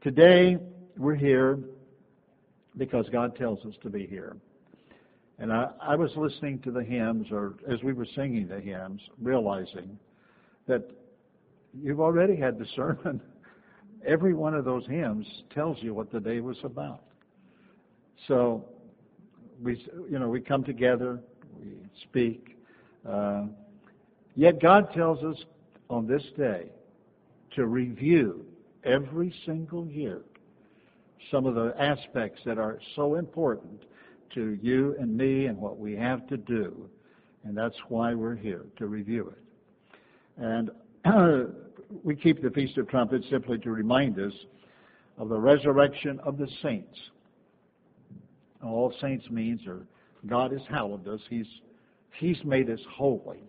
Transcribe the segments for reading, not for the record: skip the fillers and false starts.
Today, we're here because God tells us to be here. And I was listening to the hymns, or as we were singing the hymns, realizing that you've already had the sermon. Every one of those hymns tells you what the day was about. So, we come together, we speak. Yet God tells us on this day to review every single year some of the aspects that are so important to you and me and what we have to do. And that's why we're here, to review it. And we keep the Feast of Trumpets simply to remind us of the resurrection of the saints. All saints means, or God has hallowed us. He's made us holy.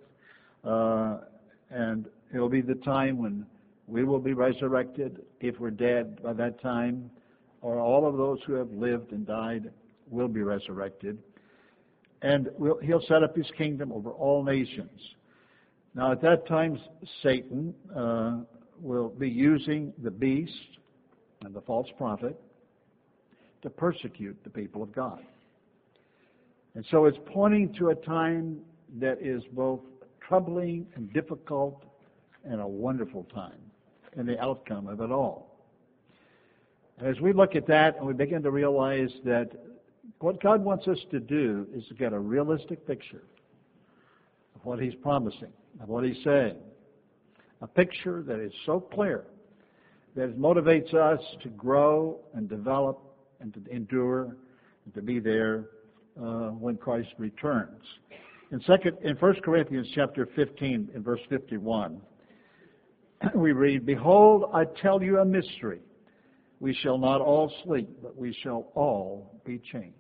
And it'll be the time when we will be resurrected, if we're dead by that time, or all of those who have lived and died will be resurrected. And He'll set up His kingdom over all nations. Now, at that time, Satan will be using the beast and the false prophet to persecute the people of God. And so it's pointing to a time that is both troubling and difficult and a wonderful time in the outcome of it all. And as we look at that and we begin to realize that what God wants us to do is to get a realistic picture of what He's promising, of what He's saying. A picture that is so clear that it motivates us to grow and develop and to endure and to be there when Christ returns. In 1 Corinthians chapter 15, in verse 51, we read, "Behold, I tell you a mystery. We shall not all sleep, but we shall all be changed."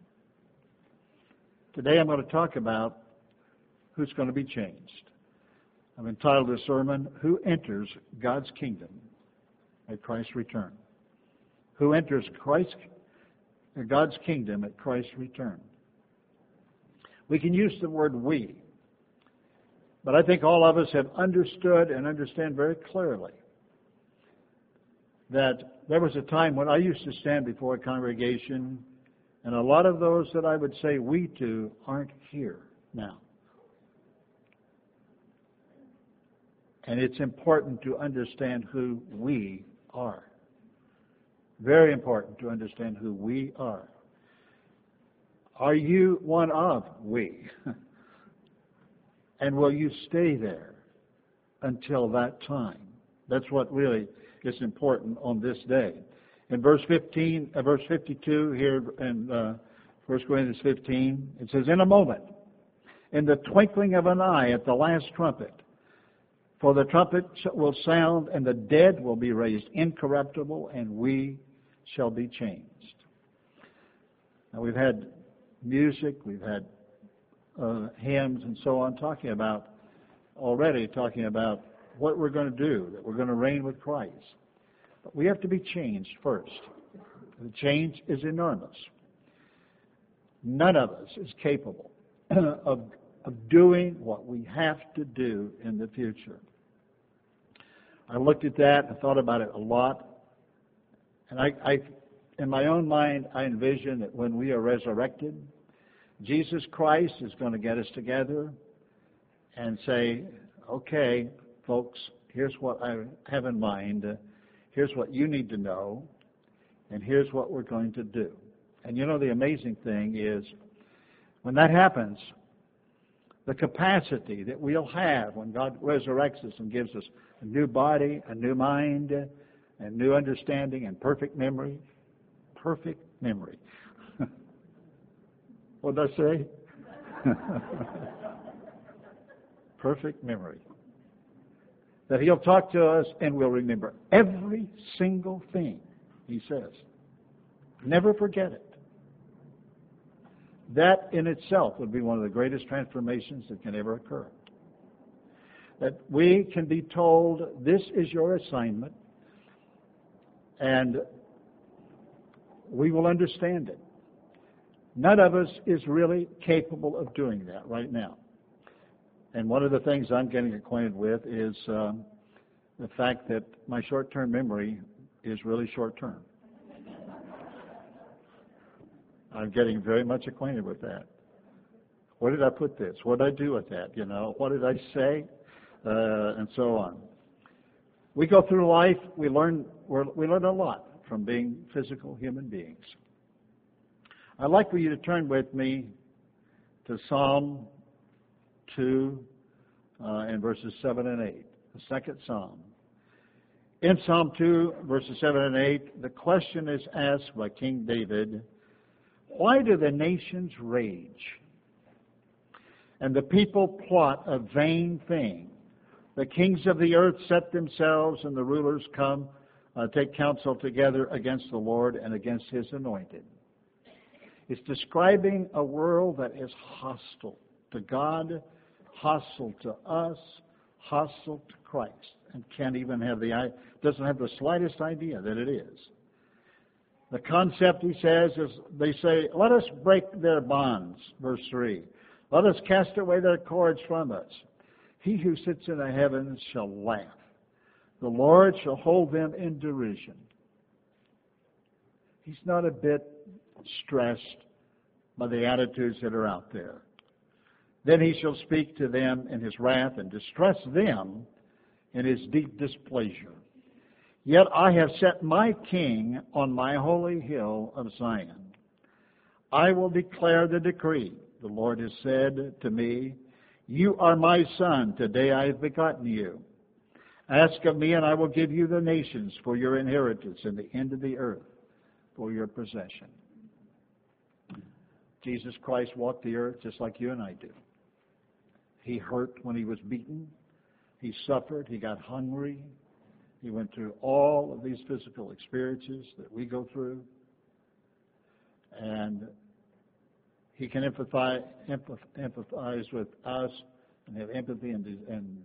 Today I'm going to talk about who's going to be changed. I've entitled this sermon, "Who Enters God's Kingdom at Christ's Return?" Who enters God's kingdom at Christ's return? We can use the word "we," but I think all of us have understood and understand very clearly that there was a time when I used to stand before a congregation, and a lot of those that I would say "we" to aren't here now. And it's important to understand who we are. Very important to understand who we are. Are you one of we? And will you stay there until that time? That's what really is important on this day. In verse 52 here in 1 Corinthians 15, it says, "In a moment, in the twinkling of an eye at the last trumpet, for the trumpet will sound, and the dead will be raised incorruptible, and we shall be changed." Now, we've had music, we've had hymns and so on talking about what we're going to do, that we're going to reign with Christ. But we have to be changed first. The change is enormous. None of us is capable of doing what we have to do in the future. I looked at that and thought about it a lot. And I in my own mind, I envision that when we are resurrected, Jesus Christ is going to get us together and say, "Okay, folks, here's what I have in mind. Here's what you need to know. And here's what we're going to do." And you know, the amazing thing is, when that happens, the capacity that we'll have when God resurrects us and gives us a new body, a new mind, and new understanding and perfect memory. Perfect memory. What did I say? Perfect memory. That He'll talk to us and we'll remember every single thing He says. Never forget it. That in itself would be one of the greatest transformations that can ever occur. That we can be told, "This is your assignment," and we will understand it. None of us is really capable of doing that right now. And one of the things I'm getting acquainted with is the fact that my short-term memory is really short term. I'm getting very much acquainted with that. Where did I put this? What did I do with that? What did I say? And so on. We go through life, we learn a lot from being physical human beings. I'd like for you to turn with me to Psalm 2 and verses 7 and 8, the second Psalm. In Psalm 2, verses 7 and 8, the question is asked by King David, why do the nations rage and the people plot a vain thing? The kings of the earth set themselves, and the rulers come, take counsel together against the Lord and against His anointed. It's describing a world that is hostile to God, hostile to us, hostile to Christ, and doesn't have the slightest idea that it is. The concept, he says, is they say, let us break their bonds, verse 3. Let us cast away their cords from us. He who sits in the heavens shall laugh. The Lord shall hold them in derision. He's not a bit stressed by the attitudes that are out there. Then he shall speak to them in his wrath and distress them in his deep displeasure. Yet I have set my king on my holy hill of Zion. I will declare the decree. The Lord has said to me, you are my son. Today I have begotten you. Ask of me, and I will give you the nations for your inheritance and the end of the earth for your possession. Jesus Christ walked the earth just like you and I do. He hurt when he was beaten. He suffered. He got hungry. He went through all of these physical experiences that we go through. And he can empathize with us and have empathy and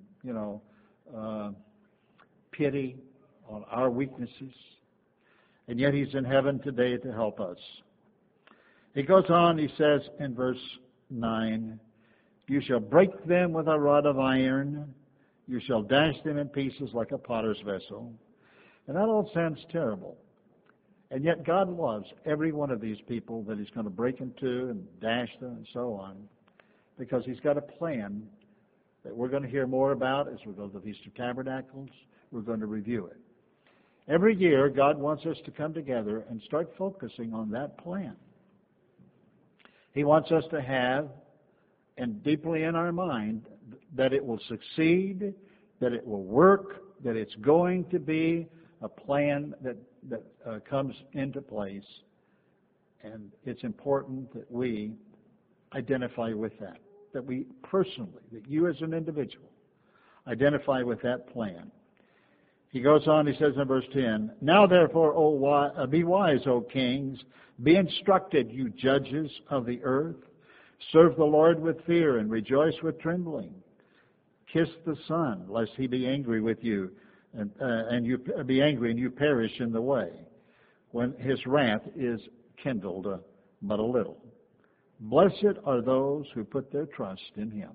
pity on our weaknesses. And yet he's in heaven today to help us. He goes on, he says in verse 9, you shall break them with a rod of iron. You shall dash them in pieces like a potter's vessel. And that all sounds terrible. And yet God loves every one of these people that he's going to break into and dash them and so on, because he's got a plan that we're going to hear more about as we go to the Feast of Tabernacles. We're going to review it. Every year, God wants us to come together and start focusing on that plan. He wants us to have, and deeply in our mind, that it will succeed, that it will work, that it's going to be a plan that comes into place. And it's important that we identify with that we personally, that you as an individual, identify with that plan. He goes on, he says in verse 10, now therefore, be wise, O kings, be instructed, you judges of the earth. Serve the Lord with fear and rejoice with trembling. Kiss the Son, lest he be angry with you, and you be angry and you perish in the way, when his wrath is kindled but a little. Blessed are those who put their trust in him.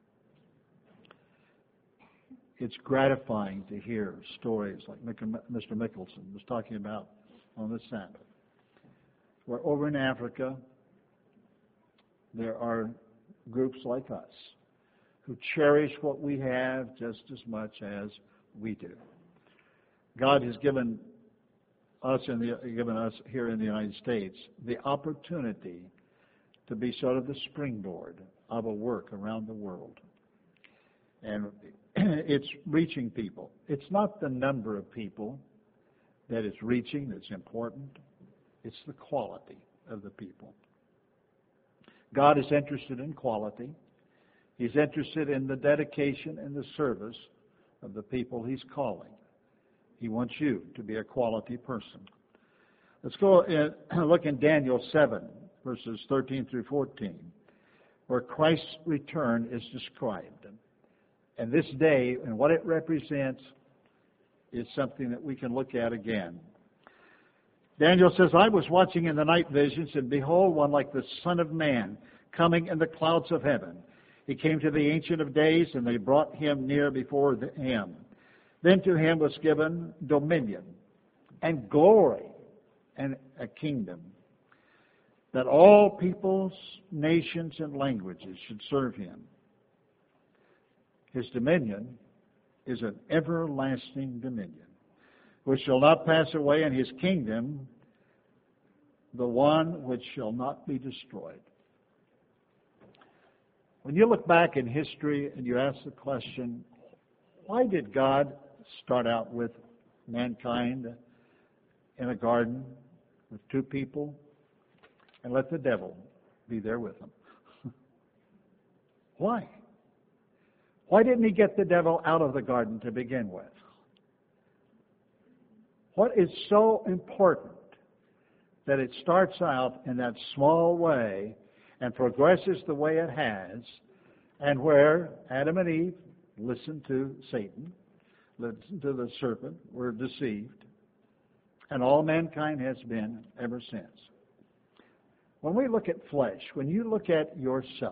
It's gratifying to hear stories like Mr. Mickelson was talking about on the Sabbath, where over in Africa there are groups like us who cherish what we have just as much as we do. God has given us here in the United States the opportunity to be sort of the springboard of a work around the world. And it's reaching people. It's not the number of people that it's reaching that's important. It's the quality of the people. God is interested in quality. He's interested in the dedication and the service of the people he's calling. He wants you to be a quality person. Let's go and look in Daniel 7, verses 13 through 14, where Christ's return is described. And this day and what it represents is something that we can look at again. Daniel says, I was watching in the night visions, and behold, one like the Son of Man coming in the clouds of heaven. He came to the Ancient of Days, and they brought him near before him. Then to him was given dominion, and glory and a kingdom, that all peoples, nations, and languages should serve him. His dominion is an everlasting dominion, which shall not pass away, and his kingdom the one which shall not be destroyed. When you look back in history and you ask the question, why did God start out with mankind in a garden with two people and let the devil be there with them? Why? Why didn't he get the devil out of the garden to begin with? What is so important that it starts out in that small way and progresses the way it has, and where Adam and Eve listened to Satan, listened to the serpent, were deceived, and all mankind has been ever since. When we look at flesh, when you look at yourself,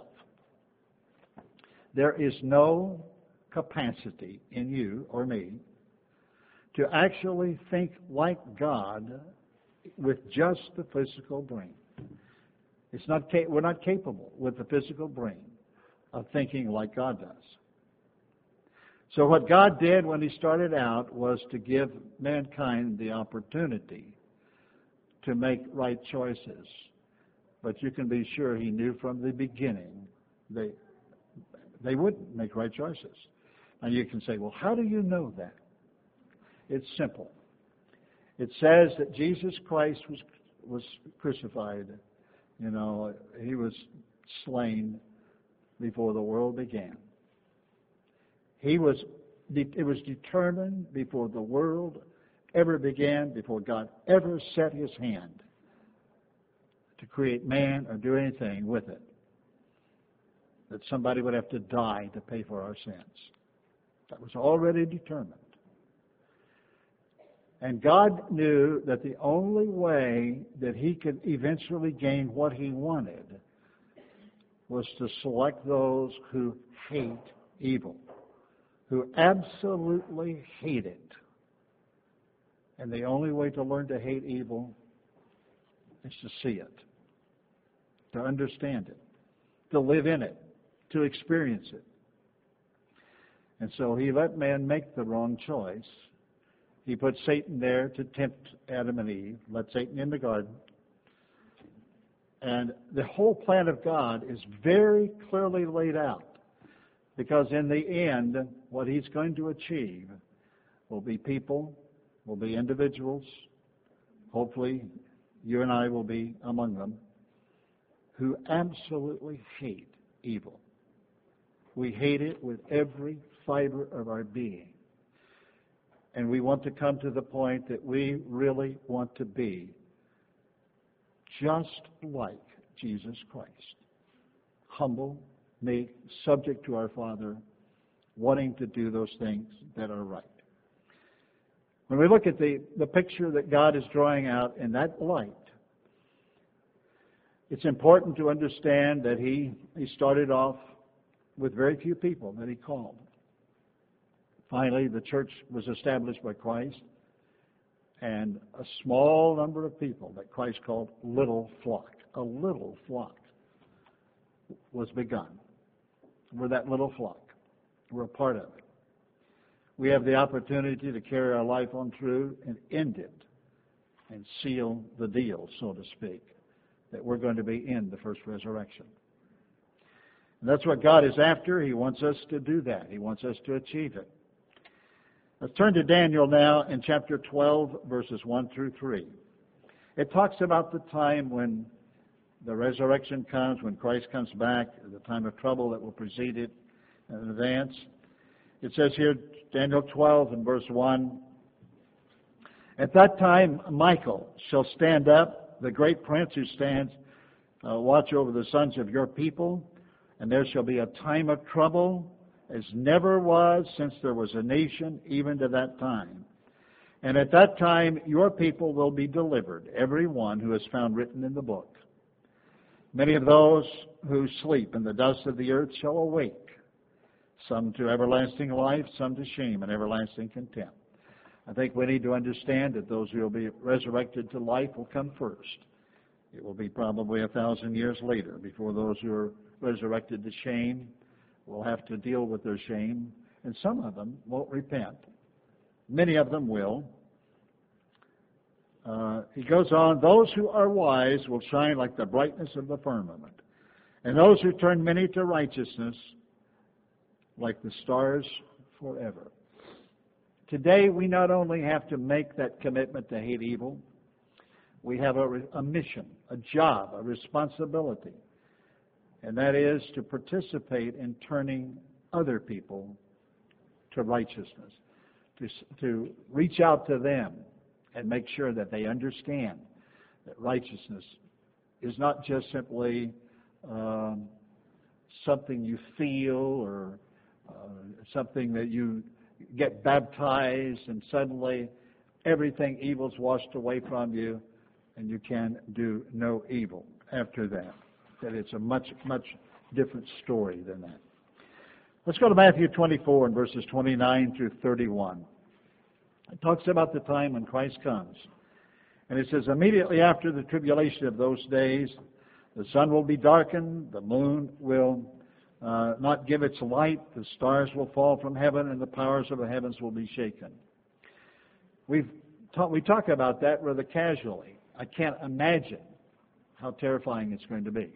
there is no capacity in you or me to actually think like God with just the physical brain. We're not capable with the physical brain of thinking like God does. So what God did when he started out was to give mankind the opportunity to make right choices. But you can be sure he knew from the beginning they wouldn't make right choices. And you can say, well, how do you know that? It's simple. It says that Jesus Christ was crucified. You know, he was slain before the world began. It was determined before the world ever began, before God ever set his hand to create man or do anything with it, that somebody would have to die to pay for our sins. That was already determined. And God knew that the only way that he could eventually gain what he wanted was to select those who hate evil, who absolutely hate it. And the only way to learn to hate evil is to see it, to understand it, to live in it, to experience it. And so he let man make the wrong choice. He put Satan there to tempt Adam and Eve, let Satan in the garden. And the whole plan of God is very clearly laid out, because in the end, what he's going to achieve will be people, will be individuals, hopefully you and I will be among them, who absolutely hate evil. We hate it with every fiber of our being. And we want to come to the point that we really want to be just like Jesus Christ. Humble, meek, subject to our Father, wanting to do those things that are right. When we look at the picture that God is drawing out in that light, it's important to understand that he started off with very few people that he called. Finally, the church was established by Christ, and a small number of people that Christ called little flock, a little flock, was begun. We're that little flock. We're a part of it. We have the opportunity to carry our life on through and end it and seal the deal, so to speak, that we're going to be in the first resurrection. And that's what God is after. He wants us to do that. He wants us to achieve it. Let's turn to Daniel now in chapter 12, verses 1 through 3. It talks about the time when the resurrection comes, when Christ comes back, the time of trouble that will precede it in advance. It says here, Daniel 12 and verse 1, "At that time Michael shall stand up, the great prince who stands watch over the sons of your people, and there shall be a time of trouble as never was since there was a nation, even to that time. And at that time your people will be delivered, every one who is found written in the book. Many of those who sleep in the dust of the earth shall awake, some to everlasting life, some to shame and everlasting contempt. I think we need to understand that those who will be resurrected to life will come first. It will be probably 1,000 years later before those who are resurrected to shame will have to deal with their shame, and some of them won't repent. Many of them will. He goes on, those who are wise will shine like the brightness of the firmament, and those who turn many to righteousness like the stars forever. Today, we not only have to make that commitment to hate evil, we have a mission, a job, a responsibility, and that is to participate in turning other people to righteousness, to reach out to them and make sure that they understand that righteousness is not just simply something you feel or something that you get baptized and suddenly everything evil's washed away from you and you can do no evil after that. That it's a much, much different story than that. Let's go to Matthew 24 and verses 29 through 31. It talks about the time when Christ comes. And it says, immediately after the tribulation of those days, the sun will be darkened, the moon will not give its light, the stars will fall from heaven, and the powers of the heavens will be shaken. We talk about that rather casually. I can't imagine how terrifying it's going to be.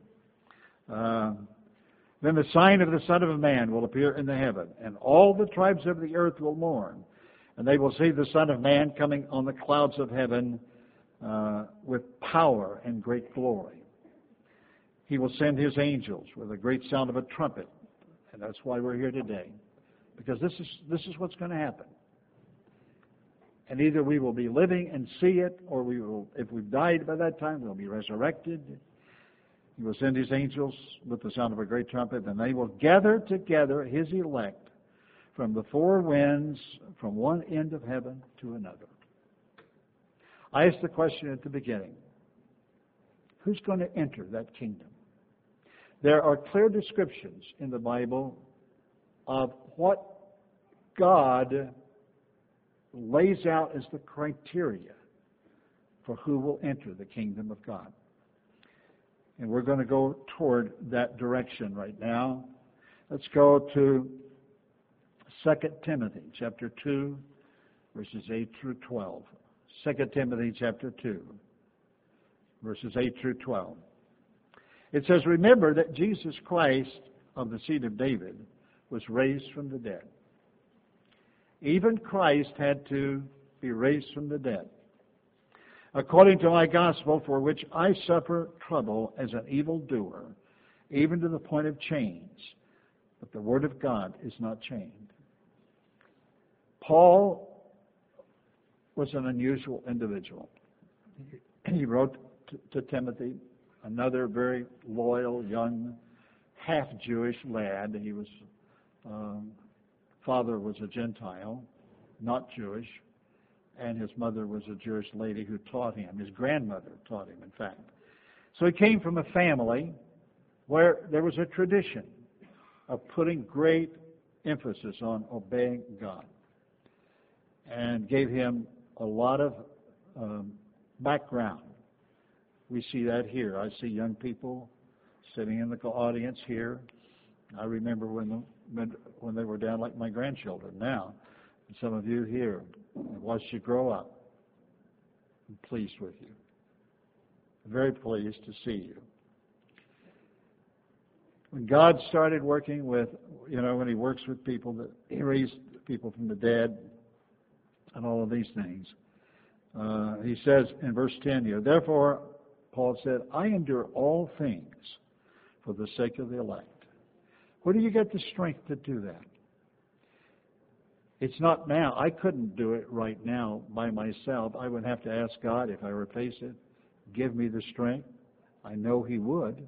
Then the sign of the Son of Man will appear in the heaven, and all the tribes of the earth will mourn, and they will see the Son of Man coming on the clouds of heaven with power and great glory. He will send His angels with a great sound of a trumpet. And that's why we're here today. Because this is what's going to happen. And either we will be living and see it, or we will, if we've died by that time, we'll be resurrected. He will send His angels with the sound of a great trumpet, and they will gather together His elect from the four winds, from one end of heaven to another. I asked the question at the beginning, who's going to enter that kingdom? There are clear descriptions in the Bible of what God lays out as the criteria for who will enter the kingdom of God. And we're going to go toward that direction right now. Let's go to 2 Timothy chapter 2, verses 8 through 12. 2 Timothy chapter 2, verses 8 through 12. It says, remember that Jesus Christ of the seed of David was raised from the dead. Even Christ had to be raised from the dead. According to my gospel, for which I suffer trouble as an evildoer, even to the point of chains. But the word of God is not chained. Paul was an unusual individual. He wrote to Timothy, another very loyal, young, half-Jewish lad. He was, father was a Gentile, not Jewish, and his mother was a Jewish lady who taught him. His grandmother taught him, in fact. So he came from a family where there was a tradition of putting great emphasis on obeying God, and gave him a lot of background. We see that here. I see young people sitting in the audience here. I remember when they were down like my grandchildren now. And some of you here, I watched you grow up. I'm pleased with you. Very pleased to see you. When God started working with, when He works with people, that He raised people from the dead and all of these things. He says in verse 10 here, therefore, Paul said, I endure all things for the sake of the elect. Where do you get the strength to do that? It's not now. I couldn't do it right now by myself. I would have to ask God if I were to face it, give me the strength. I know He would.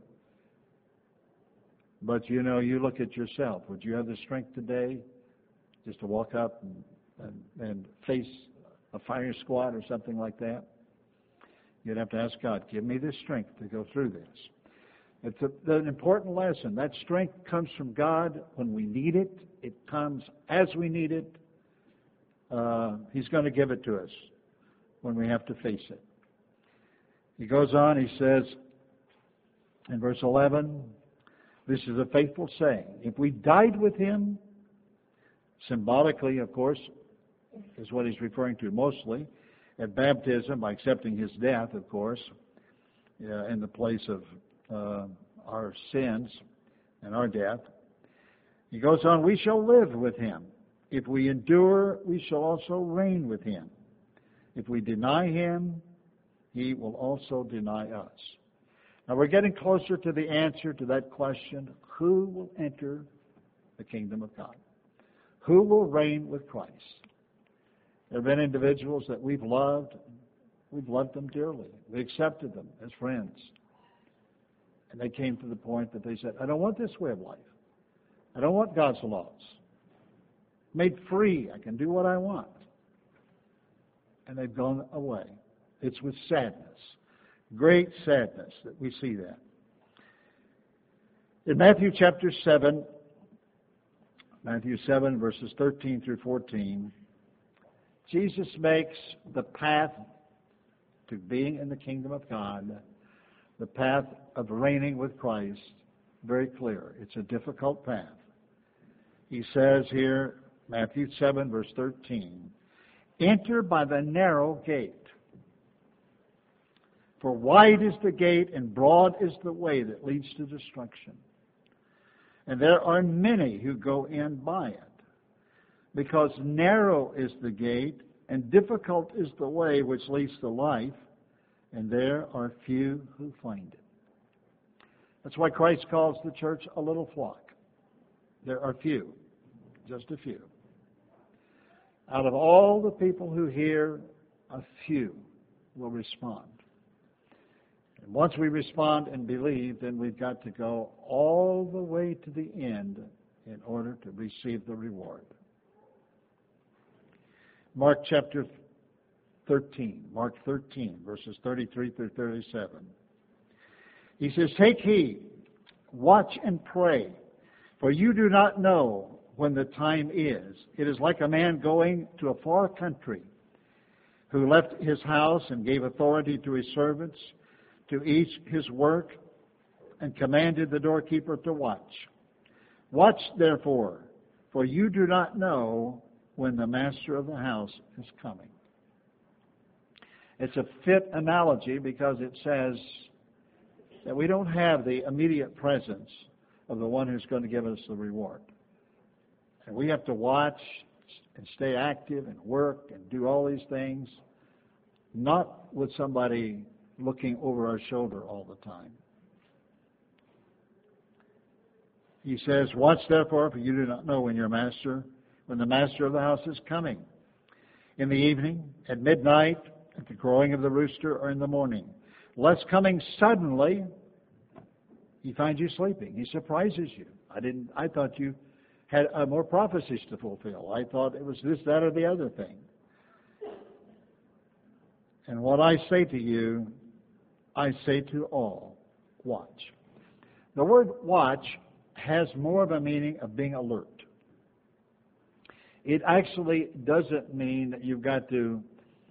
But you look at yourself. Would you have the strength today just to walk up and face a fire squad or something like that? You'd have to ask God, give me the strength to go through this. It's an important lesson. That strength comes from God when we need it. It comes as we need it. He's going to give it to us when we have to face it. He goes on, he says in verse 11, this is a faithful saying. If we died with Him, symbolically, of course, is what he's referring to mostly, at baptism, by accepting His death, of course, in the place of our sins and our death. He goes on, we shall live with Him. If we endure, we shall also reign with Him. If we deny Him, He will also deny us. Now we're getting closer to the answer to that question, who will enter the kingdom of God? Who will reign with Christ? There have been individuals that we've loved them dearly. We accepted them as friends. And they came to the point that they said, I don't want this way of life. I don't want God's laws. Made free, I can do what I want. And they've gone away. It's with sadness, great sadness, that we see that. In Matthew chapter 7, verses 13 through 14, Jesus makes the path to being in the kingdom of God, the path of reigning with Christ, very clear. It's a difficult path. He says here, Matthew 7, verse 13, enter by the narrow gate. For wide is the gate and broad is the way that leads to destruction. And there are many who go in by it. Because narrow is the gate and difficult is the way which leads to life, and there are few who find it. That's why Christ calls the church a little flock. There are few, just a few. Out of all the people who hear, a few will respond. And once we respond and believe, then we've got to go all the way to the end in order to receive the reward. Mark chapter 13, verses 33 through 37. He says, take heed, watch and pray, for you do not know when the time is. It is like a man going to a far country who left his house and gave authority to his servants, to each his work, and commanded the doorkeeper to watch. Watch, therefore, for you do not know when the master of the house is coming. It's a fit analogy because it says that we don't have the immediate presence of the one who's going to give us the reward. And we have to watch and stay active and work and do all these things, not with somebody looking over our shoulder all the time. He says, watch therefore, for you do not know when the master of the house is coming. In the evening, at midnight, at the crowing of the rooster, or in the morning. Lest coming suddenly, He finds you sleeping. He surprises you. I thought you had more prophecies to fulfill. I thought it was this, that, or the other thing. And what I say to you, I say to all, watch. The word watch has more of a meaning of being alert. It actually doesn't mean that you've got to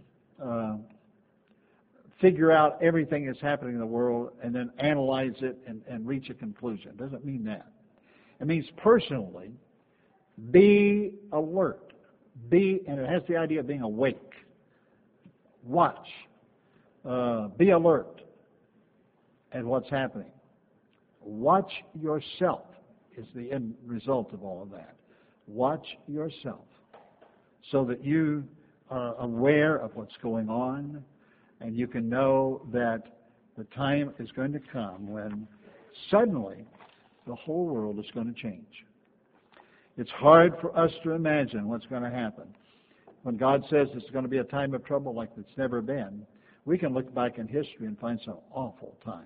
figure out everything that's happening in the world and then analyze it and reach a conclusion. It doesn't mean that. It means personally, be alert. And it has the idea of being awake. Watch. Be alert at what's happening. Watch yourself is the end result of all of that. Watch yourself so that you are aware of what's going on and you can know that the time is going to come when suddenly the whole world is going to change. It's hard for us to imagine what's going to happen. When God says it's going to be a time of trouble like it's never been, we can look back in history and find some awful times.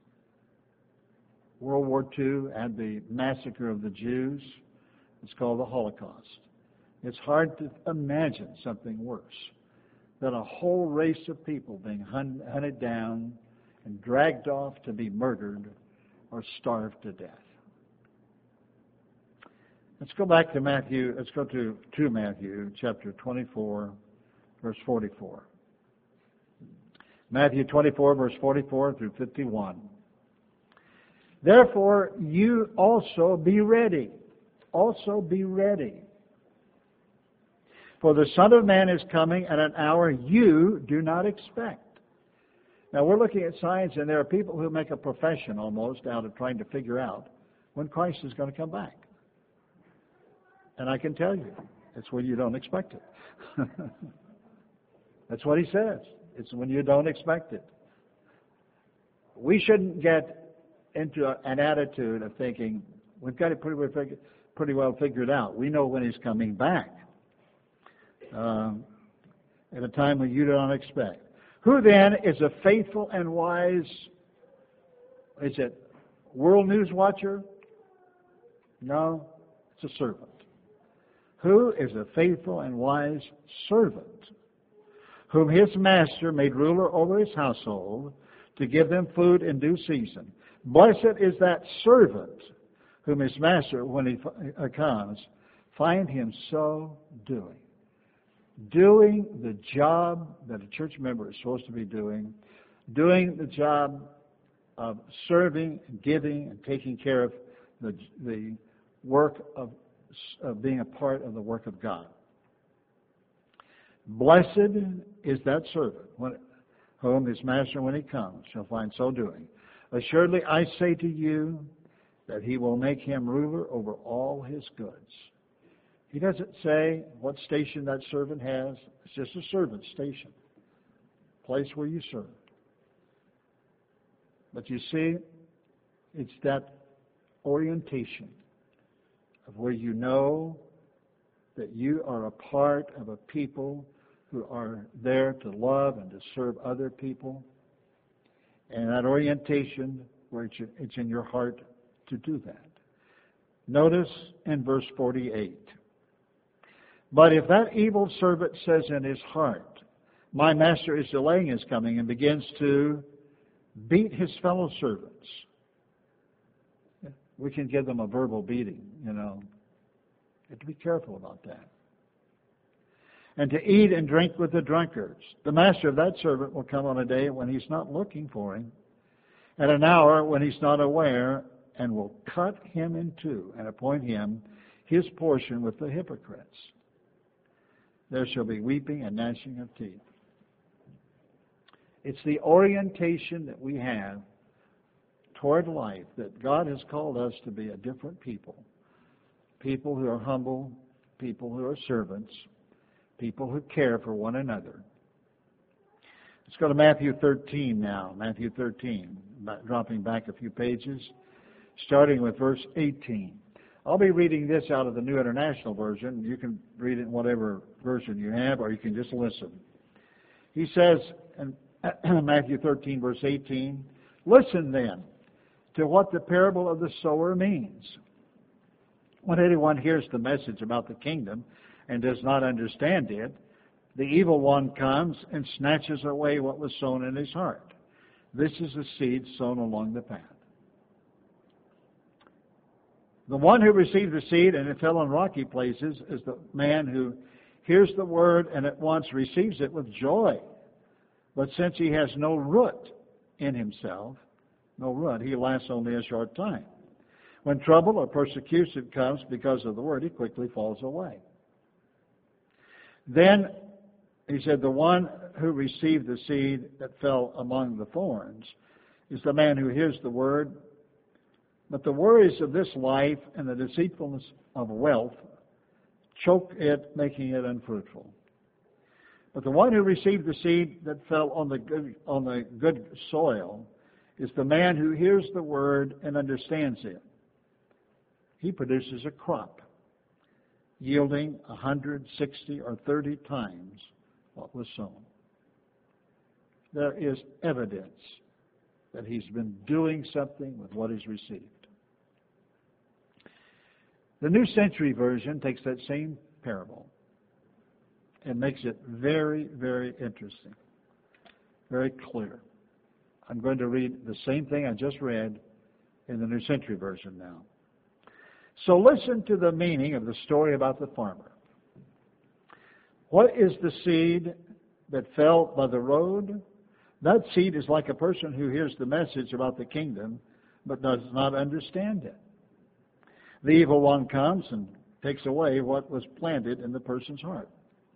World War II had the massacre of the Jews. It's called the Holocaust. It's hard to imagine something worse than a whole race of people being hunted down and dragged off to be murdered or starved to death. Let's go back to Matthew. Let's go to Matthew chapter 24, verse 44. Matthew 24, verse 44 through 51. Therefore, you also be ready. Also be ready. For the Son of Man is coming at an hour you do not expect. Now, we're looking at signs, and there are people who make a profession almost out of trying to figure out when Christ is going to come back. And I can tell you, it's when you don't expect it. That's what he says. It's when you don't expect it. We shouldn't get into an attitude of thinking, we've got it pretty well figured out. We know when he's coming back. At a time when you don't expect. Who then is a faithful and wise, is it world news watcher? No, it's a servant. Who is a faithful and wise servant, whom his master made ruler over his household, to give them food in due season. Blessed is that servant whom his master, when he comes, find him so doing. Doing the job that a church member is supposed to be doing the job of serving, giving, and taking care of the work of being a part of the work of God. Blessed is that servant whom his master, when he comes, shall find so doing. Assuredly, I say to you that he will make him ruler over all his goods. He doesn't say what station that servant has. It's just a servant station, place where you serve. But you see, it's that orientation of where you know that you are a part of a people who are there to love and to serve other people. And that orientation where it's in your heart to do that. Notice in verse 48. But if that evil servant says in his heart, my master is delaying his coming, and begins to beat his fellow servants, we can give them a verbal beating, You have to be careful about that. And to eat and drink with the drunkards. The master of that servant will come on a day when he's not looking for him, at an hour when he's not aware, and will cut him in two and appoint him his portion with the hypocrites. There shall be weeping and gnashing of teeth. It's the orientation that we have toward life that God has called us to be a different people. People who are humble, people who are servants, people who care for one another. Let's go to Matthew 13 now. Matthew 13, dropping back a few pages, starting with verse 18. I'll be reading this out of the New International Version. You can read it in whatever version you have, or you can just listen. He says in Matthew 13, verse 18, listen then to what the parable of the sower means. When anyone hears the message about the kingdom and does not understand it, the evil one comes and snatches away what was sown in his heart. This is the seed sown along the path. The one who received the seed and it fell on rocky places is the man who hears the word and at once receives it with joy. But since he has no root in himself, he lasts only a short time. When trouble or persecution comes because of the word, he quickly falls away. Then, he said, the one who received the seed that fell among the thorns is the man who hears the word, but the worries of this life and the deceitfulness of wealth choke it, making it unfruitful. But the one who received the seed that fell on the good soil is the man who hears the word and understands it. He produces a crop, yielding 160 or 30 times what was sown. There is evidence that he's been doing something with what he's received. The New Century Version takes that same parable and makes it very, very interesting, very clear. I'm going to read the same thing I just read in the New Century Version now. So listen to the meaning of the story about the farmer. What is the seed that fell by the road? That seed is like a person who hears the message about the kingdom but does not understand it. The evil one comes and takes away what was planted in the person's heart.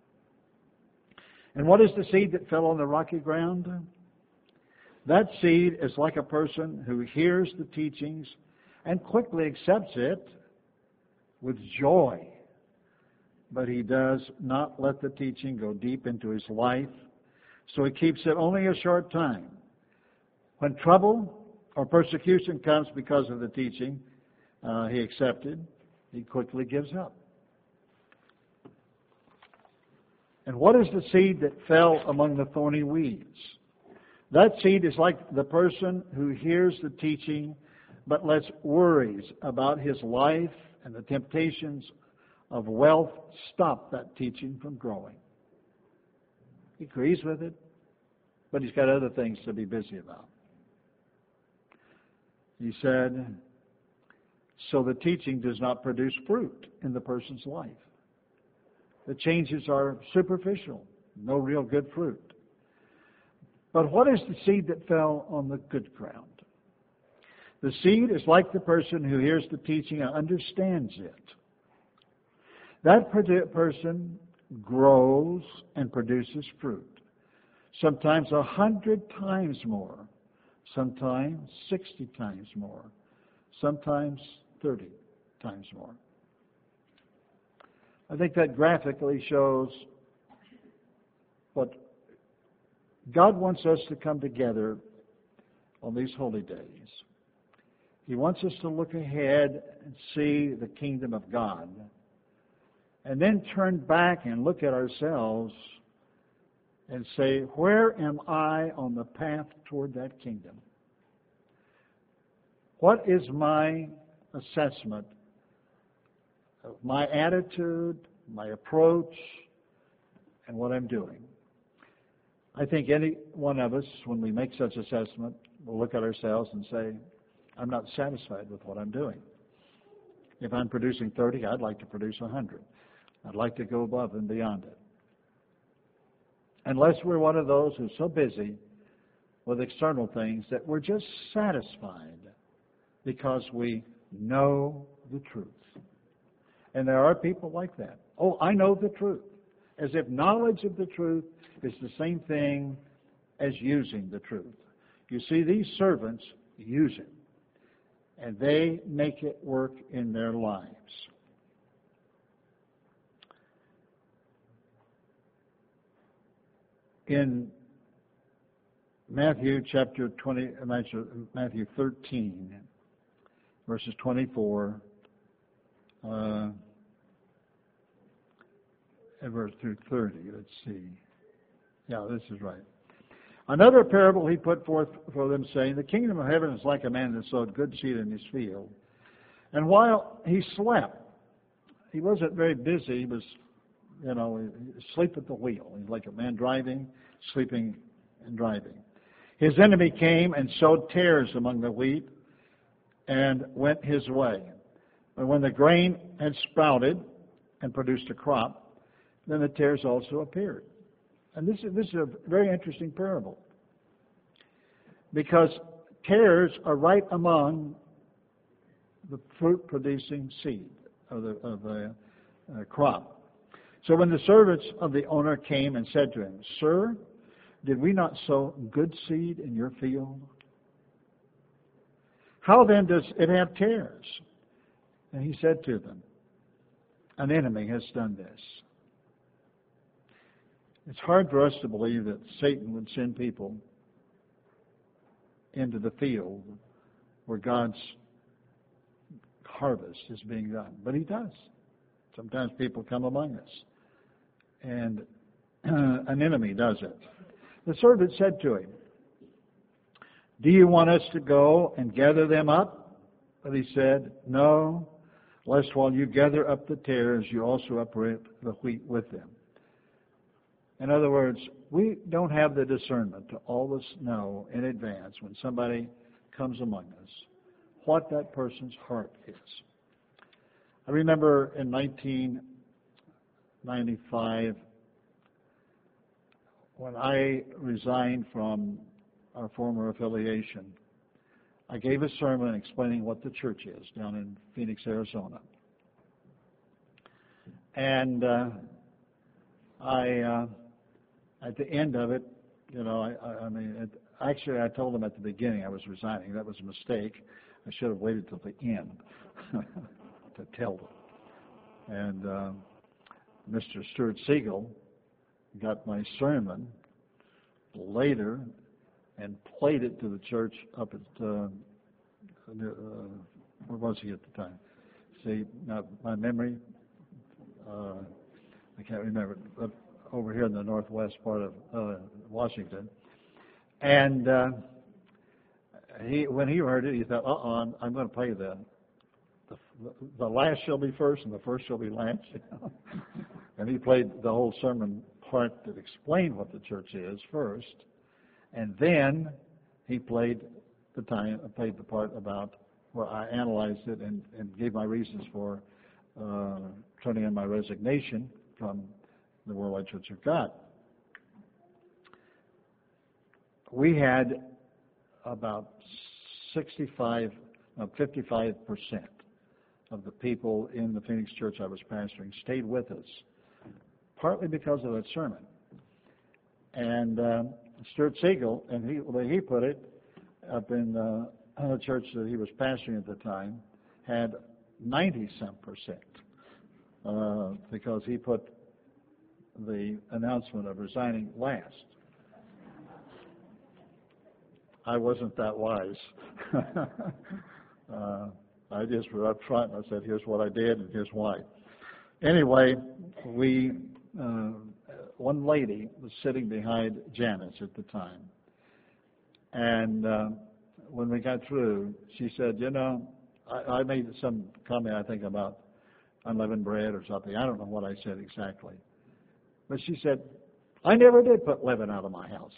And what is the seed that fell on the rocky ground? That seed is like a person who hears the teachings and quickly accepts it with joy. But he does not let the teaching go deep into his life, so he keeps it only a short time. When trouble or persecution comes because of the teaching he accepted, he quickly gives up. And what is the seed that fell among the thorny weeds? That seed is like the person who hears the teaching but lets worries about his life and the temptations of wealth stop that teaching from growing. He agrees with it, but he's got other things to be busy about. He said, so the teaching does not produce fruit in the person's life. The changes are superficial, no real good fruit. But what is the seed that fell on the good ground? The seed is like the person who hears the teaching and understands it. That person grows and produces fruit, sometimes 100 times more, sometimes 60 times more, sometimes 30 times more. I think that graphically shows what God wants us to come together on these holy days. He wants us to look ahead and see the kingdom of God, and then turn back and look at ourselves and say, where am I on the path toward that kingdom? What is my assessment of my attitude, my approach, and what I'm doing? I think any one of us, when we make such assessment, will look at ourselves and say, I'm not satisfied with what I'm doing. If I'm producing 30, I'd like to produce 100. I'd like to go above and beyond it. Unless we're one of those who's so busy with external things that we're just satisfied because we know the truth. And there are people like that. Oh, I know the truth. As if knowledge of the truth is the same thing as using the truth. You see, these servants use it, and they make it work in their lives. In Matthew chapter 20, Matthew 13, verses 24 and verse through 30. Let's see. Yeah, this is right. Another parable he put forth for them, saying, the kingdom of heaven is like a man that sowed good seed in his field. And while he slept, he wasn't very busy. He was, asleep at the wheel. He's like a man driving, sleeping and driving. His enemy came and sowed tares among the wheat and went his way. But when the grain had sprouted and produced a crop, then the tares also appeared. And this is a very interesting parable, because tares are right among the fruit-producing seed of the crop. So when the servants of the owner came and said to him, Sir, did we not sow good seed in your field? How then does it have tares? And he said to them, an enemy has done this. It's hard for us to believe that Satan would send people into the field where God's harvest is being done. But he does. Sometimes people come among us, and an enemy does it. The servant said to him, do you want us to go and gather them up? But he said, no, lest while you gather up the tares, you also uproot the wheat with them. In other words, we don't have the discernment to always know in advance when somebody comes among us what that person's heart is. I remember in 1995, when I resigned from our former affiliation, I gave a sermon explaining what the church is down in Phoenix, Arizona. And at the end of it, actually I told them at the beginning I was resigning. That was a mistake. I should have waited till the end to tell them. And Mr. Stuart Siegel got my sermon later and played it to the church up at, where was he at the time? See, now my memory, I can't remember, but over here in the northwest part of Washington. And when he heard it, he thought, I'm going to play the last shall be first and the first shall be last. And he played the whole sermon part that explained what the church is first, and then he played the part about where I analyzed it and gave my reasons for turning in my resignation from the Worldwide Church of God. We had about 55% of the people in the Phoenix church I was pastoring stayed with us, partly because of that sermon. And Stuart Siegel, and the way he put it, up in the church that he was pastoring at the time, had 90-some%, because he put the announcement of resigning last. I wasn't that wise. I just was up front and I said, here's what I did and here's why. Anyway, one lady was sitting behind Janice at the time. And when we got through, she said, I made some comment, I think, about unleavened bread or something. I don't know what I said exactly. But she said, I never did put leaven out of my house.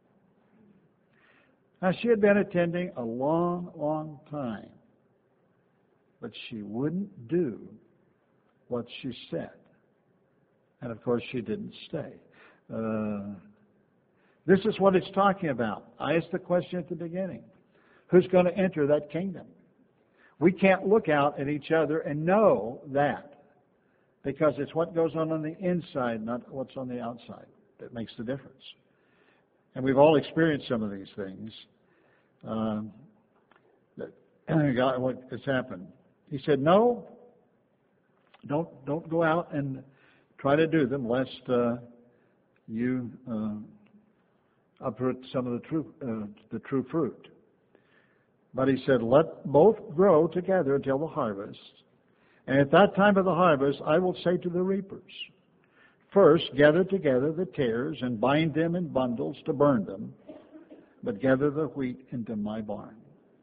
Now, she had been attending a long, long time, but she wouldn't do what she said. And, of course, she didn't stay. This is what it's talking about. I asked the question at the beginning. Who's going to enter that kingdom? We can't look out at each other and know that, because it's what goes on the inside, not what's on the outside, that makes the difference. And we've all experienced some of these things. What has happened? He said, no, don't go out and try to do them, lest you uproot some of the true fruit. But he said, let both grow together until the harvest. And at that time of the harvest, I will say to the reapers, first, gather together the tares and bind them in bundles to burn them, but gather the wheat into my barn.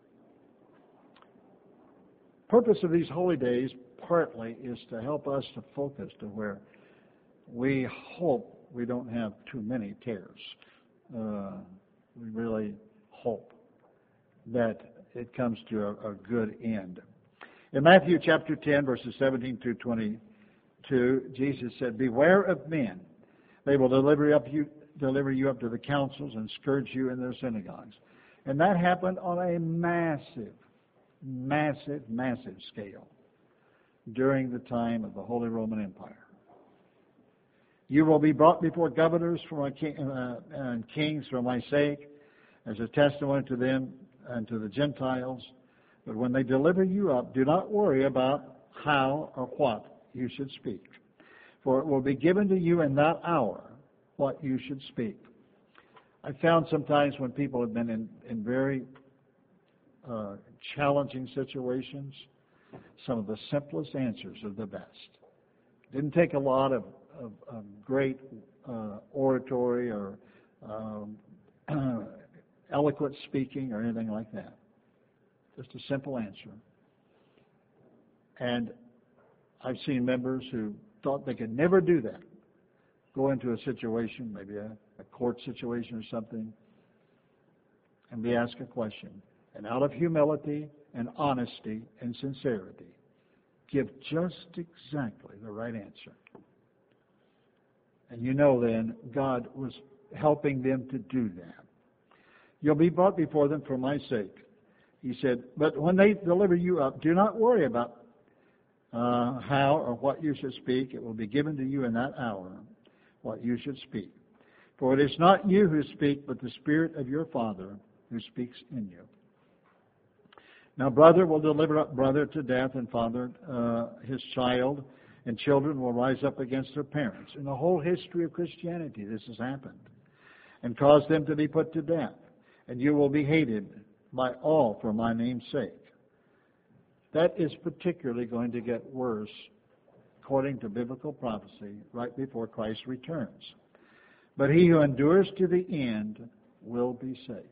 Purpose of these holy days partly is to help us to focus to where we hope we don't have too many tares. We really hope that it comes to a good end. In Matthew chapter 10, verses 17 through 22, Jesus said, beware of men. They will deliver you up to the councils and scourge you in their synagogues. And that happened on a massive scale during the time of the Holy Roman Empire. You will be brought before governors and kings for my sake, as a testimony to them and to the Gentiles. But when they deliver you up, do not worry about how or what you should speak. For it will be given to you in that hour what you should speak. I found sometimes when people have been in very challenging situations, some of the simplest answers are the best. It didn't take a lot of great oratory or eloquent speaking or anything like that. Just a simple answer. And I've seen members who thought they could never do that. Go into a situation, maybe a court situation or something, and be asked a question. And out of humility and honesty and sincerity, give just exactly the right answer. And you know then, God was helping them to do that. You'll be brought before them for my sake. He said, but when they deliver you up, do not worry about how or what you should speak. It will be given to you in that hour what you should speak. For it is not you who speak, but the Spirit of your Father who speaks in you. Now brother will deliver up brother to death, and father his child, and children will rise up against their parents. In the whole history of Christianity, this has happened, and cause them to be put to death. And you will be hated by all for my name's sake. That is particularly going to get worse, according to biblical prophecy, right before Christ returns. But he who endures to the end will be saved.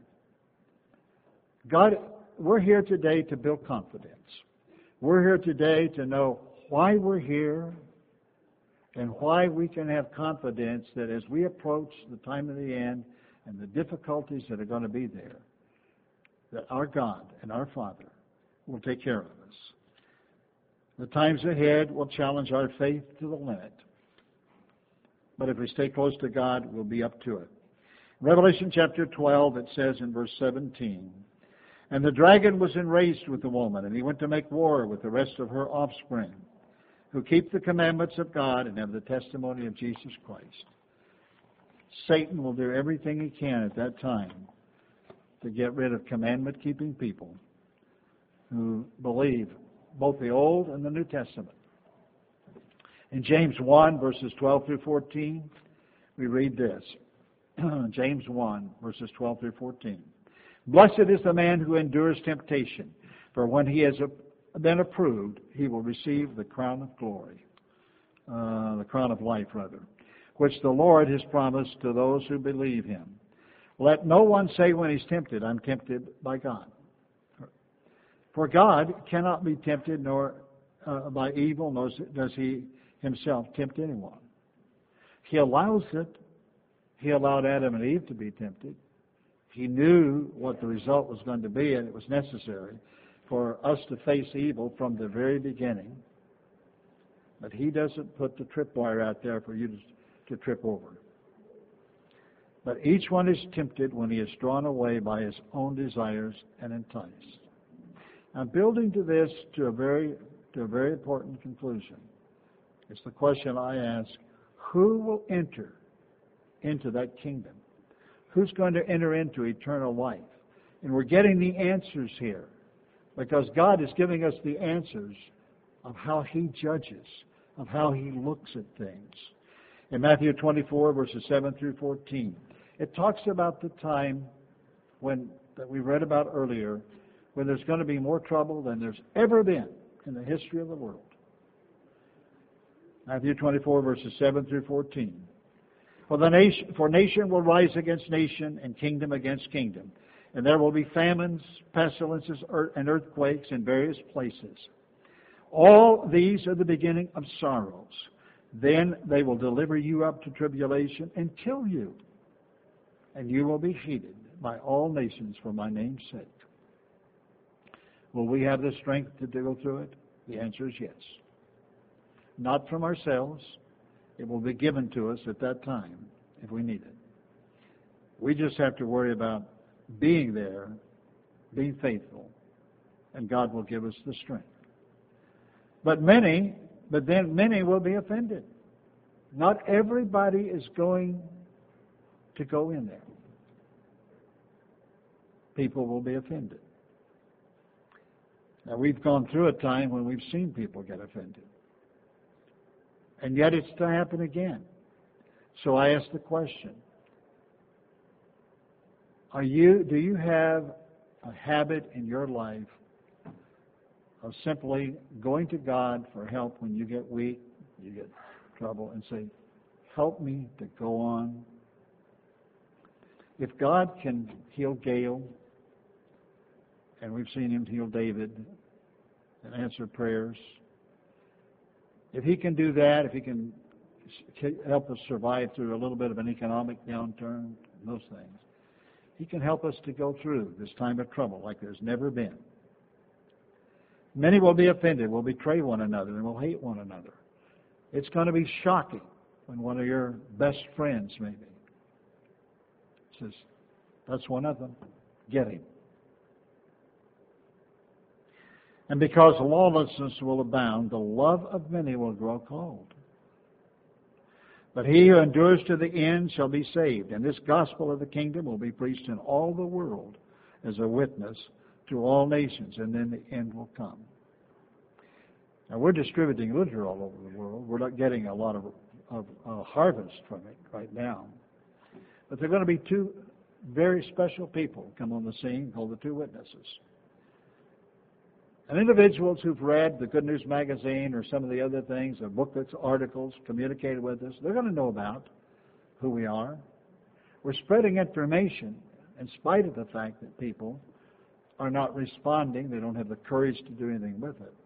God, we're here today to build confidence. We're here today to know why we're here and why we can have confidence that as we approach the time of the end and the difficulties that are going to be there, that our God and our Father will take care of us. The times ahead will challenge our faith to the limit. But if we stay close to God, we'll be up to it. Revelation chapter 12, it says in verse 17, and the dragon was enraged with the woman, and he went to make war with the rest of her offspring, who keep the commandments of God and have the testimony of Jesus Christ. Satan will do everything he can at that time to get rid of commandment-keeping people who believe both the Old and the New Testament. In James 1, verses 12 through 14, we read this. James 1, verses 12 through 14. Blessed is the man who endures temptation, for when he has been approved, he will receive the crown of glory, the crown of life, rather, which the Lord has promised to those who believe him. Let no one say when he's tempted, I'm tempted by God. For God cannot be tempted nor by evil, nor does he himself tempt anyone. He allows it. He allowed Adam and Eve to be tempted. He knew what the result was going to be, and it was necessary for us to face evil from the very beginning. But he doesn't put the tripwire out there for you to trip over. But each one is tempted when he is drawn away by his own desires and enticed. I'm building to this to a very important conclusion. It's the question I ask: who will enter into that kingdom? Who's going to enter into eternal life? And we're getting the answers here, because God is giving us the answers of how he judges, of how he looks at things. In Matthew 24, verses 7 through 14, it talks about the time that we read about earlier, when there's going to be more trouble than there's ever been in the history of the world. Matthew 24, verses 7 through 14. For nation will rise against nation, and kingdom against kingdom. And there will be famines, pestilences, and earthquakes in various places. All these are the beginning of sorrows. Then they will deliver you up to tribulation and kill you. And you will be hated by all nations for my name's sake. Will we have the strength to go through it? The answer is yes. Not from ourselves. It will be given to us at that time if we need it. We just have to worry about being there, being faithful, and God will give us the strength. But then many will be offended. Not everybody is going to go in there. People will be offended. Now, we've gone through a time when we've seen people get offended. And yet it's to happen again. So I ask the question, do you have a habit in your life of simply going to God for help when you get weak, you get trouble, and say, help me to go on? If God can heal Gail, and we've seen him heal David and answer prayers, if he can do that, if he can help us survive through a little bit of an economic downturn, those things, he can help us to go through this time of trouble like there's never been. Many will be offended, will betray one another, and will hate one another. It's going to be shocking when one of your best friends, maybe, says, that's one of them. Get him. And because lawlessness will abound, the love of many will grow cold. But he who endures to the end shall be saved. And this gospel of the kingdom will be preached in all the world as a witness to all nations, and then the end will come. Now, we're distributing literature all over the world. We're not getting a lot of harvest from it right now. But there are going to be two very special people come on the scene called the two witnesses. And individuals who've read the Good News Magazine or some of the other things, or booklets, articles, communicated with us, they're going to know about who we are. We're spreading information in spite of the fact that people are not responding. They don't have the courage to do anything with it.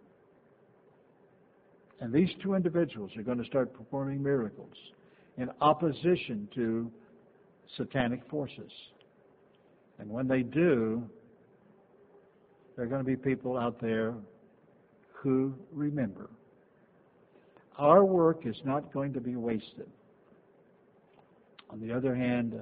And these two individuals are going to start performing miracles in opposition to satanic forces. And when they do, there are going to be people out there who remember. Our work is not going to be wasted. On the other hand,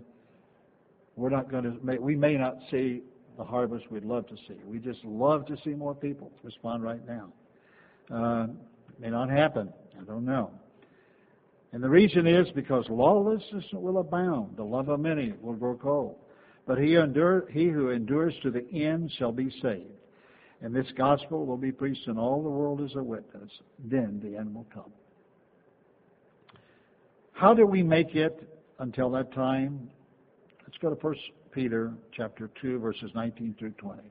we may not see the harvest we'd love to see. We just love to see more people respond right now. May not happen. I don't know. And the reason is because lawlessness will abound. The love of many will grow cold. But he who endures to the end shall be saved. And this gospel will be preached in all the world as a witness. Then the end will come. How do we make it until that time? Let's go to 1 Peter chapter 2, verses 19 through 20.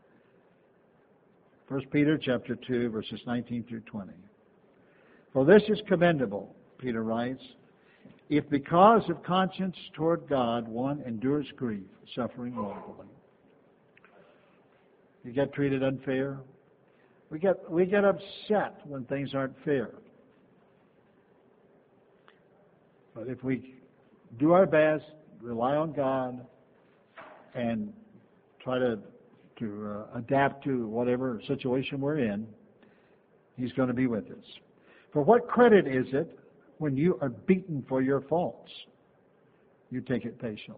1 Peter chapter 2, verses 19 through 20. For this is commendable, Peter writes, if because of conscience toward God one endures grief, suffering wrongfully. You get treated unfair. We get upset when things aren't fair. But if we do our best, rely on God, and try to adapt to whatever situation we're in, He's going to be with us. For what credit is it when you are beaten for your faults? You take it patiently.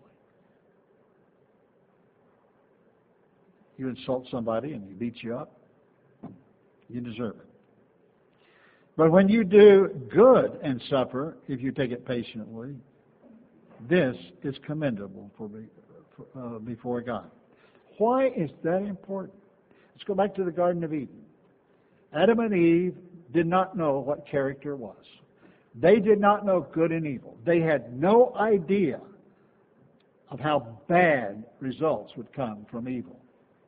You insult somebody and he beats you up, you deserve it. But when you do good and suffer, if you take it patiently, this is commendable before God. Why is that important? Let's go back to the Garden of Eden. Adam and Eve did not know what character was. They did not know good and evil. They had no idea of how bad results would come from evil.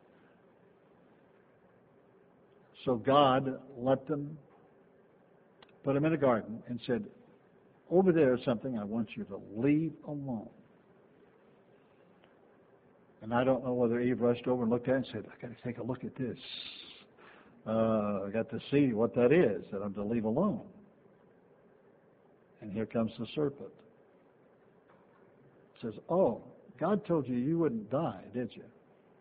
So God let them, put them in a garden and said, over there is something I want you to leave alone. And I don't know whether Eve rushed over and looked at it and said, I got to take a look at this. I got to see what that is that I'm to leave alone. And here comes the serpent. It says, oh, God told you you wouldn't die, did you?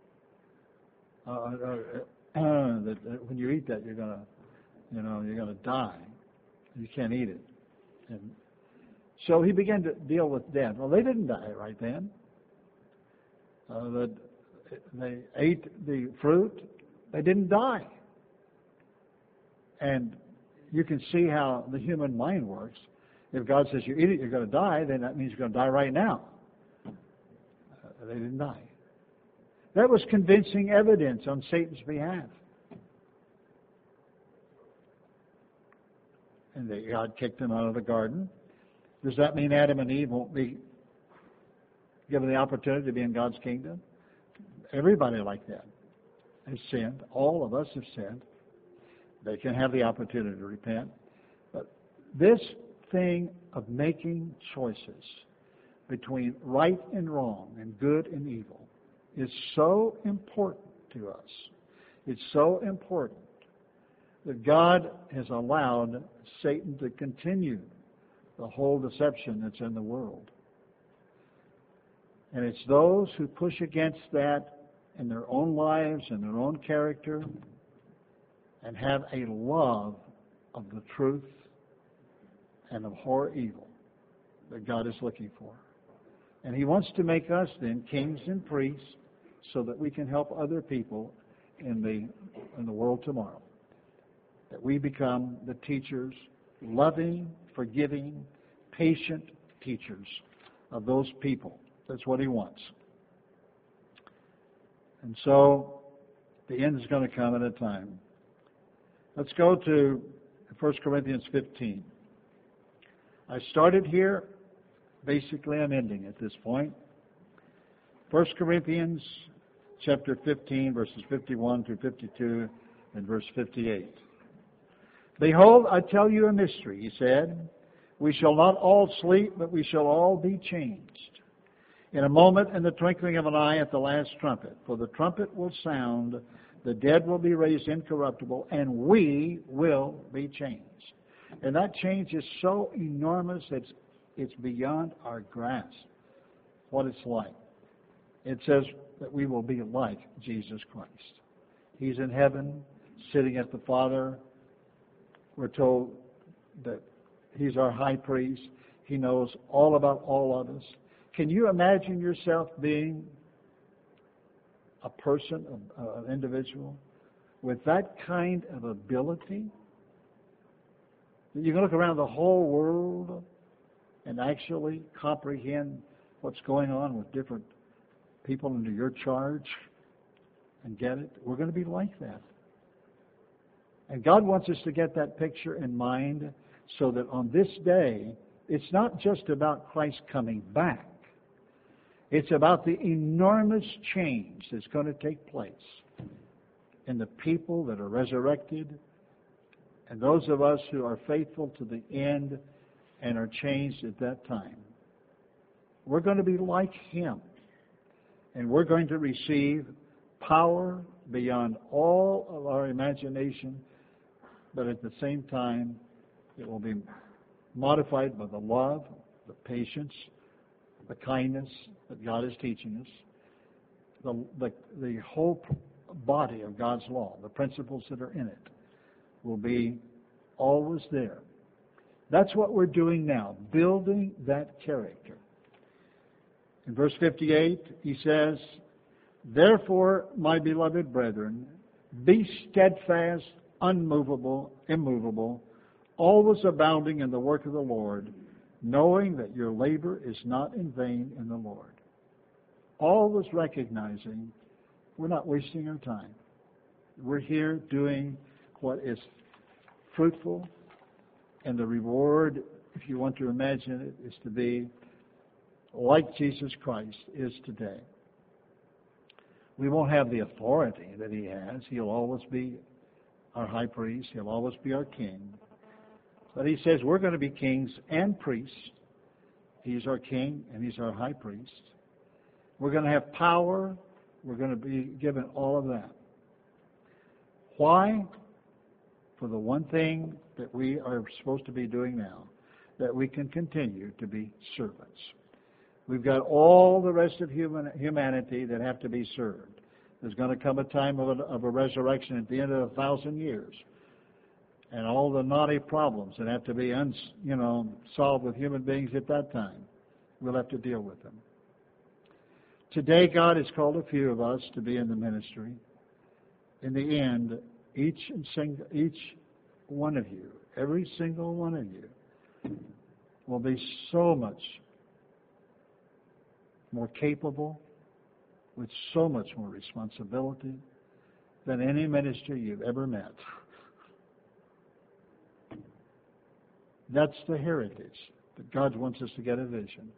That when you eat that, you're gonna die. You can't eat it. And so he began to deal with death. Well, they didn't die right then. They ate the fruit. They didn't die. And you can see how the human mind works. If God says you eat it, you're going to die, then that means you're going to die right now. They didn't die. That was convincing evidence on Satan's behalf. And God kicked them out of the garden. Does that mean Adam and Eve won't be given the opportunity to be in God's kingdom? Everybody like that has sinned. All of us have sinned. They can have the opportunity to repent. But this thing of making choices between right and wrong and good and evil is so important to us. It's so important that God has allowed Satan to continue the whole deception that's in the world. And it's those who push against that in their own lives and their own character and have a love of the truth and abhor evil that God is looking for. And He wants to make us then kings and priests so that we can help other people in the world tomorrow. That we become the teachers, loving, forgiving, patient teachers of those people. That's what He wants. And so the end is going to come at a time. Let's go to 1 Corinthians 15. I started here. Basically, I'm ending at this point. 1 Corinthians chapter 15, verses 51 through 52, and verse 58. Behold, I tell you a mystery, he said. We shall not all sleep, but we shall all be changed. In a moment, in the twinkling of an eye, at the last trumpet. For the trumpet will sound, the dead will be raised incorruptible, and we will be changed. And that change is so enormous that it's beyond our grasp what it's like. It says that we will be like Jesus Christ. He's in heaven, sitting at the Father. We're told that He's our high priest. He knows all about all of us. Can you imagine yourself being a person, an individual, with that kind of ability? You can look around the whole world and actually comprehend what's going on with different people under your charge and get it. We're going to be like that. And God wants us to get that picture in mind so that on this day, it's not just about Christ coming back. It's about the enormous change that's going to take place in the people that are resurrected and those of us who are faithful to the end and are changed at that time. We're going to be like Him. And we're going to receive power beyond all of our imagination, but at the same time, it will be modified by the love, the patience, the kindness that God is teaching us, the whole body of God's law, the principles that are in it, will be always there. That's what we're doing now, building that character. In verse 58, he says, Therefore, my beloved brethren, be steadfast, unmovable, immovable, always abounding in the work of the Lord, knowing that your labor is not in vain in the Lord. Always recognizing we're not wasting our time. We're here doing what is fruitful, and the reward, if you want to imagine it, is to be like Jesus Christ is today. We won't have the authority that He has. He'll always be our high priest. He'll always be our king. But He says we're going to be kings and priests. He's our king and He's our high priest. We're going to have power. We're going to be given all of that. Why? For the one thing that we are supposed to be doing now, that we can continue to be servants. We've got all the rest of humanity that have to be served. There's going to come a time of a resurrection at the end of 1,000 years. And all the knotty problems that have to be solved with human beings at that time, we'll have to deal with them. Today, God has called a few of us to be in the ministry. In the end, each one of you, every single one of you, will be so much more capable, with so much more responsibility than any minister you've ever met. That's the heritage that God wants us to get a vision.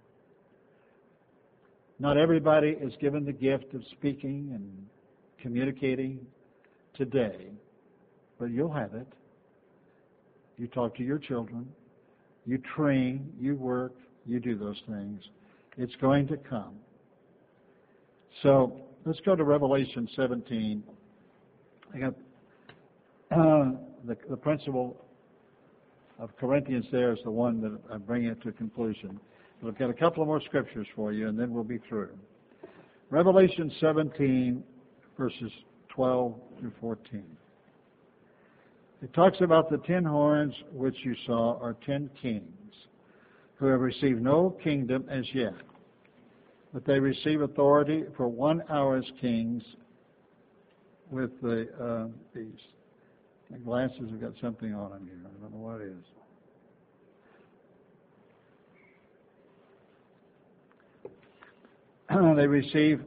Not everybody is given the gift of speaking and communicating today, but you'll have it. You talk to your children, you train, you work, you do those things. It's going to come. So let's go to Revelation 17. I got the principle of Corinthians there is the one that I'm bringing it to conclusion. But I've got a couple of more scriptures for you, and then we'll be through. Revelation 17, verses 12 through 14. It talks about the 10 horns which you saw are 10 kings who have received no kingdom as yet, but they receive authority for 1 hour as kings with the beast. My glasses have got something on them here. I don't know what it is. They receive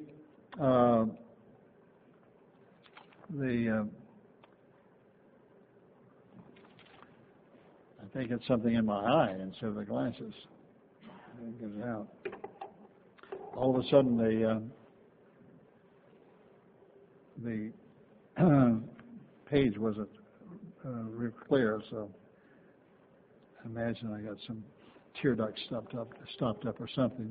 I think it's something in my eye instead of the glasses. I didn't get it out. All of a sudden, the page wasn't real clear, so I imagine I got some tear ducts stopped up or something.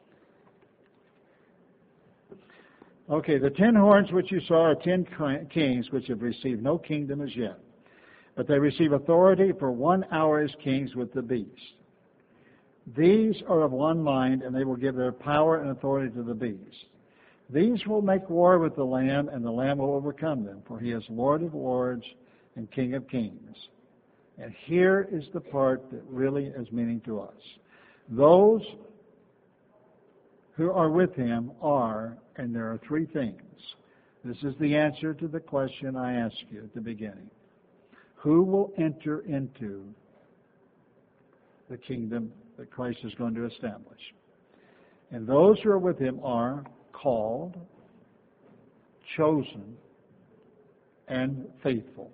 Okay, the 10 horns which you saw are 10 kings which have received no kingdom as yet, but they receive authority for 1 hour as kings with the beast. These are of one mind, and they will give their power and authority to the beast. These will make war with the Lamb, and the Lamb will overcome them, for he is Lord of lords and King of kings. And here is the part that really is meaning to us. Those who are with him are, and there are 3 things. This is the answer to the question I asked you at the beginning. Who will enter into the kingdom that Christ is going to establish? And those who are with him are called, chosen, and faithful.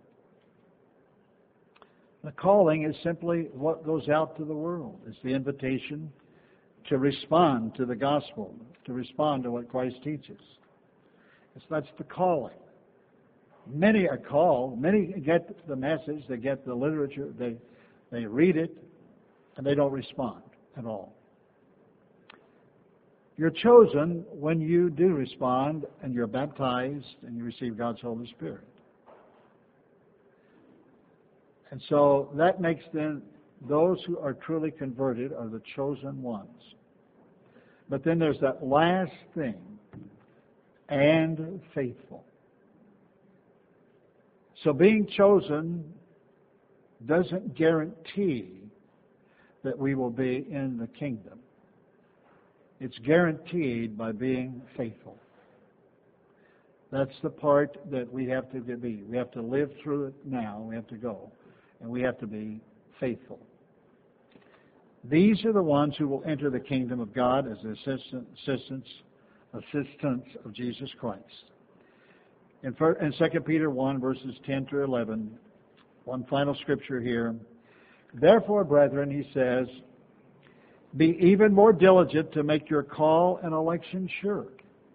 The calling is simply what goes out to the world. It's the invitation to respond to the gospel, to respond to what Christ teaches. That's the calling. Many are called, many get the message, they get the literature, they read it, and they don't respond at all. You're chosen when you do respond and you're baptized and you receive God's Holy Spirit. And so that makes then those who are truly converted are the chosen ones. But then there's that last thing, and faithful. So being chosen doesn't guarantee that we will be in the kingdom. It's guaranteed by being faithful. That's the part that we have to be. We have to live through it now. We have to go. And we have to be faithful. These are the ones who will enter the kingdom of God as assistants of Jesus Christ. In 2 Peter 1, verses 10 to 11, one final scripture here. Therefore, brethren, he says, be even more diligent to make your call and election sure.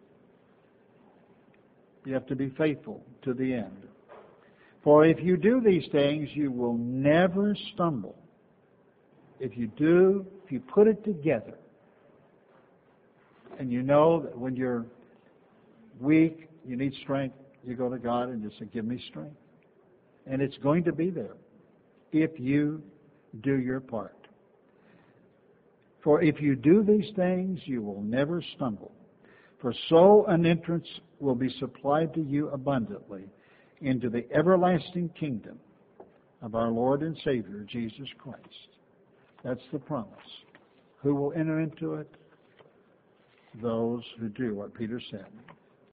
You have to be faithful to the end. For if you do these things, you will never stumble. If you put it together, and you know that when you're weak, you need strength, you go to God and just say, give me strength. And it's going to be there if you do your part. For if you do these things, you will never stumble. For so an entrance will be supplied to you abundantly into the everlasting kingdom of our Lord and Savior, Jesus Christ. That's the promise. Who will enter into it? Those who do what Peter said.